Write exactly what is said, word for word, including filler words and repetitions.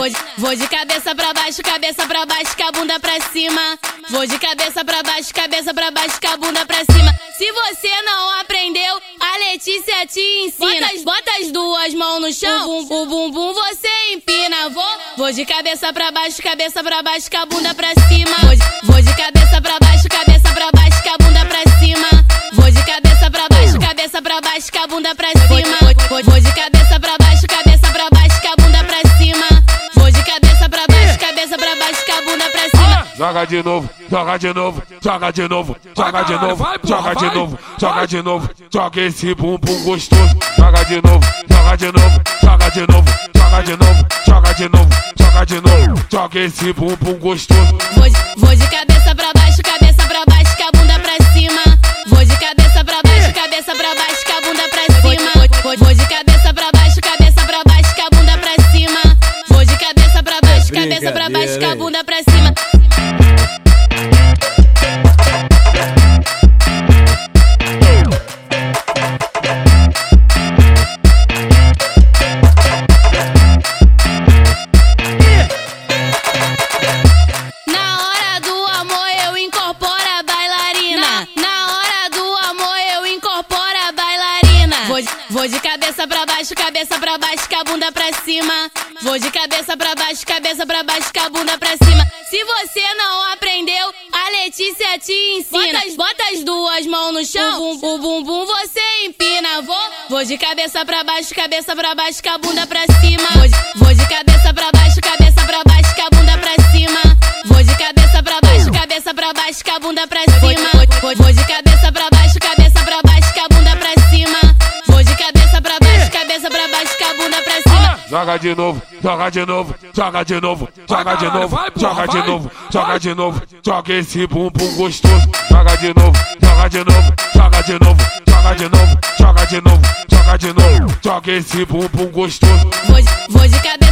Vou de, vou de cabeça pra baixo, cabeça pra baixo, com a bunda pra cima. Vou de cabeça pra baixo, cabeça pra baixo, com a bunda pra cima. Se você não aprendeu, a Letícia te ensina. Bota, bota as duas mãos no chão, o bum, bum, bum, você empina. Vou, vou de cabeça pra baixo, cabeça pra baixo, com a bunda pra cima. Vou de, vou de cabeça pra baixo, cabeça pra baixo, com a bunda pra cima. Vou de cabeça pra baixo, cabeça pra baixo, com a bunda pra cima. Vou, vou de cabeça pra baixo, cabeça pra baixo, com a bunda pra cima. Vou de cabeça pra baixo, cabeça pra baixo, com a bunda pra cima. Joga de novo, joga de novo, joga de novo, joga de novo, joga de novo, joga de novo, joga esse bumbum gostoso. Joga de novo, joga de novo, joga de novo, joga de novo, joga de novo, joga de novo, joga esse bumbum gostoso. Vou de, vou de cabeça pra baixo, cabeça pra baixo, com a bunda pra cima. Vou de cabeça pra baixo, cabeça pra baixo, com a bunda pra cima. Vou, vou de cabeça pra baixo, cabeça pra baixo, com a bunda pra cima. Vou de cabeça pra baixo, cabeça pra baixo, com a bunda pra cima. Na hora do amor eu incorporo a bailarina. Na hora do amor eu incorporo a bailarina. Vou de, vou de cabeça pra baixo, cabeça pra baixo, com a bunda pra cima. Vou de cabeça pra baixo, cabeça pra baixo, com a bunda pra cima. Se você não aprendeu, a Letícia te ensina. Bota, bota as duas mãos no chão, o bum, bum, bum, você empina. Vou, vou de cabeça pra baixo, cabeça pra baixo, com a bunda pra cima. Vou de, vou de cabeça pra baixo, cabeça pra baixo, com a bunda pra cima. Vou de cabeça pra baixo, cabeça pra baixo, com a bunda pra cima. Vou, vou de cabeça pra baixo, cabeça pra baixo, com a bunda pra cima. Vou de cabeça pra baixo, cabeça pra baixo, com a bunda pra cima. Joga de novo, joga de novo, joga de novo, joga de novo, joga de novo, joga de novo, joga esse bumbum gostoso. Joga de novo, joga de novo, joga de novo, joga de novo, joga de novo, joga de novo, joga esse bumbum gostoso. Vou de, vou de cabeça